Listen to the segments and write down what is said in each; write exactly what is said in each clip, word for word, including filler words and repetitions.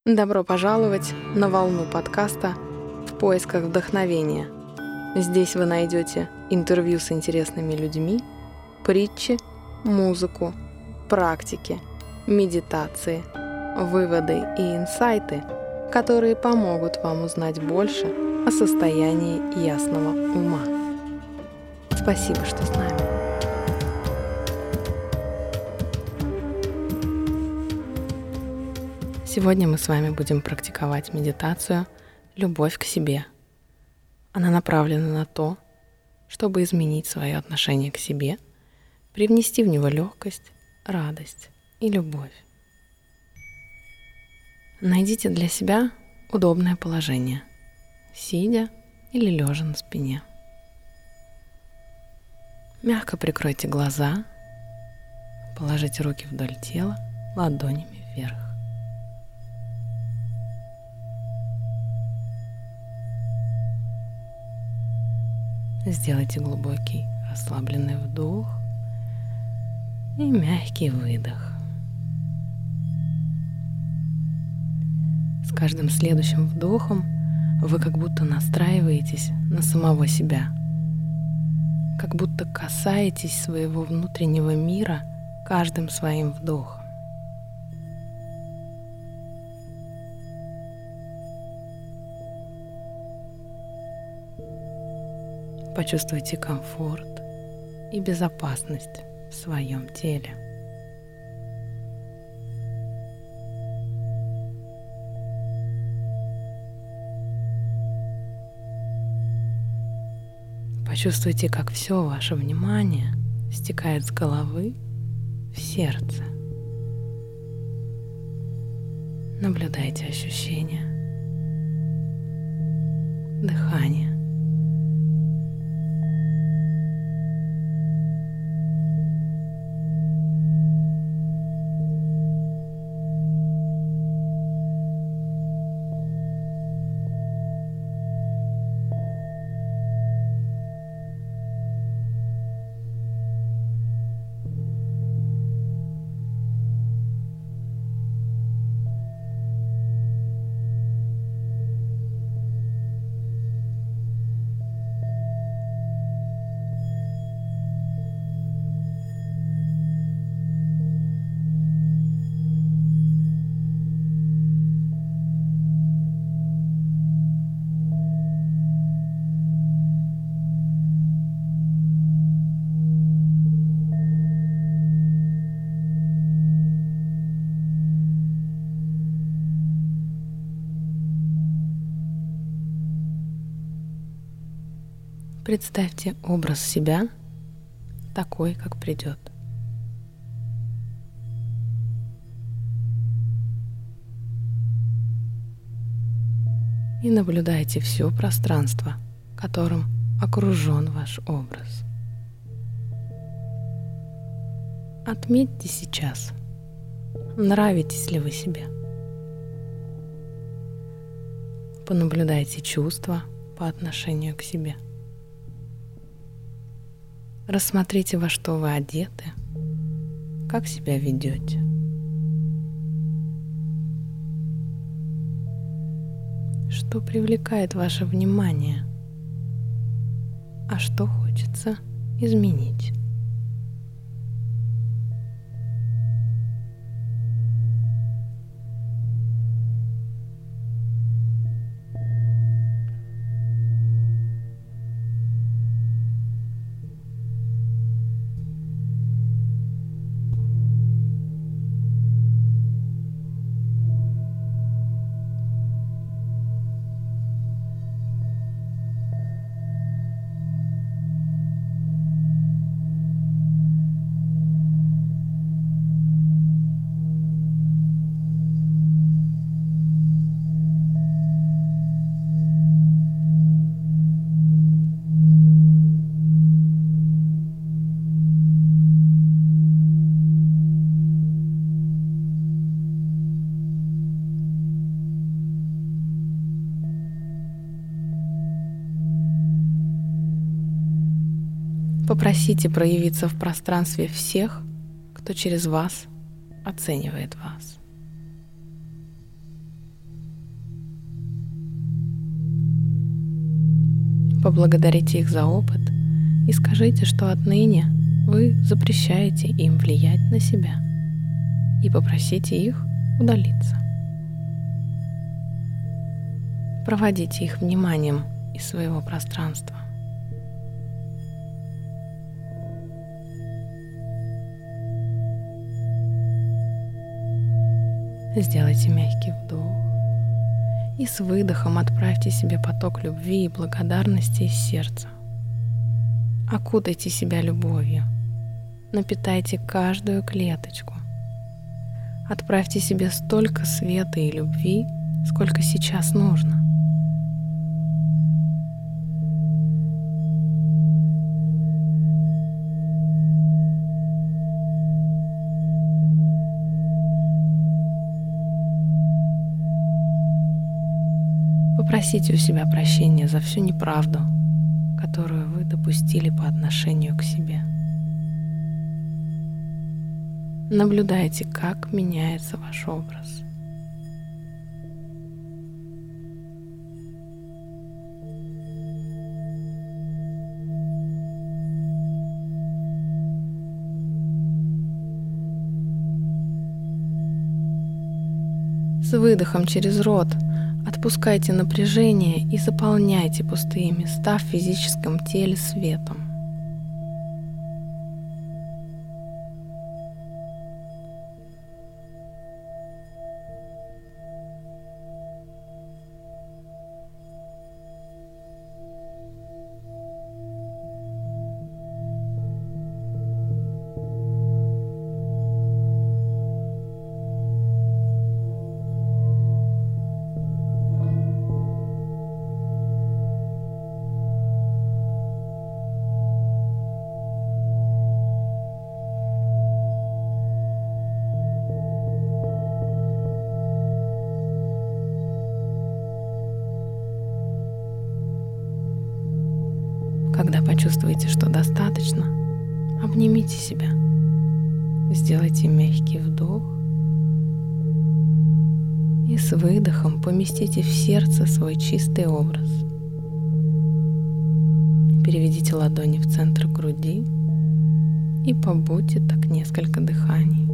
Добро пожаловать на волну подкаста «В поисках вдохновения». Здесь вы найдете интервью с интересными людьми, притчи, музыку, практики, медитации, выводы и инсайты, которые помогут вам узнать больше о состоянии ясного ума. Спасибо, что с нами. Сегодня мы с вами будем практиковать медитацию «Любовь к себе». Она направлена на то, чтобы изменить свое отношение к себе, привнести в него легкость, радость и любовь. Найдите для себя удобное положение, сидя или лежа на спине. Мягко прикройте глаза, положите руки вдоль тела ладонями вверх. Сделайте глубокий расслабленный вдох и мягкий выдох. С каждым следующим вдохом вы как будто настраиваетесь на самого себя, как будто касаетесь своего внутреннего мира каждым своим вдохом. Почувствуйте комфорт и безопасность в своем теле. Почувствуйте, как все ваше внимание стекает с головы в сердце. Наблюдайте ощущения, дыхание. Представьте образ себя такой, как придет. И наблюдайте все пространство, которым окружен ваш образ. Отметьте сейчас, нравитесь ли вы себе. Понаблюдайте чувства по отношению к себе. Рассмотрите, во что вы одеты, как себя ведете. Что привлекает ваше внимание, а что хочется изменить. Попросите проявиться в пространстве всех, кто через вас оценивает вас. Поблагодарите их за опыт и скажите, что отныне вы запрещаете им влиять на себя, и попросите их удалиться. Проводите их вниманием из своего пространства. Сделайте мягкий вдох и с выдохом отправьте себе поток любви и благодарности из сердца. Окутайте себя любовью, напитайте каждую клеточку. Отправьте себе столько света и любви, сколько сейчас нужно. Попросите у себя прощения за всю неправду, которую вы допустили по отношению к себе. Наблюдайте, как меняется ваш образ. С выдохом через рот отпускайте напряжение и заполняйте пустые места в физическом теле светом. Когда почувствуете, что достаточно, обнимите себя. Сделайте мягкий вдох и с выдохом поместите в сердце свой чистый образ. Переведите ладони в центр груди и побудьте так несколько дыханий.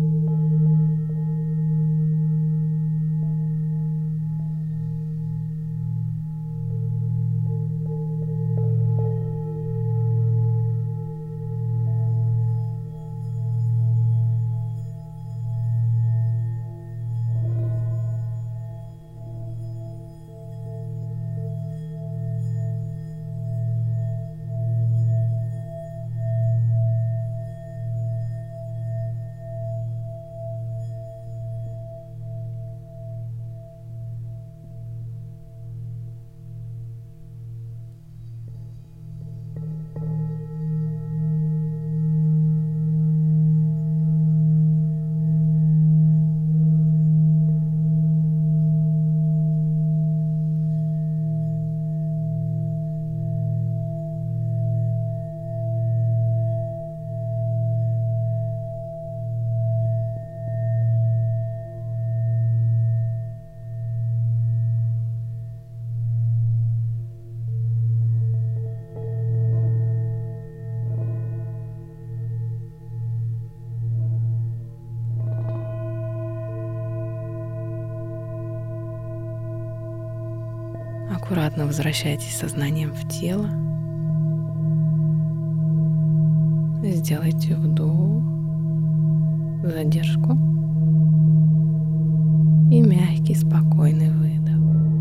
Аккуратно возвращайтесь сознанием в тело. Сделайте вдох, задержку и мягкий, спокойный выдох.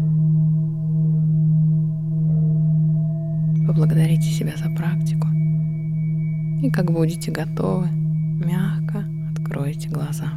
Поблагодарите себя за практику. И как будете готовы, мягко откройте глаза.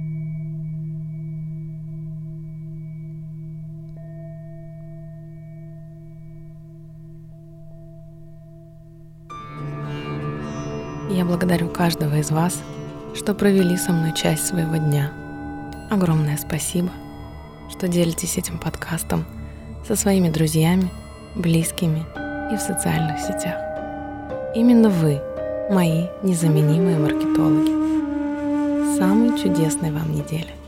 Я благодарю каждого из вас, что провели со мной часть своего дня. Огромное спасибо, что делитесь этим подкастом со своими друзьями, близкими и в социальных сетях. Именно вы, мои незаменимые маркетологи. Самой чудесной вам недели!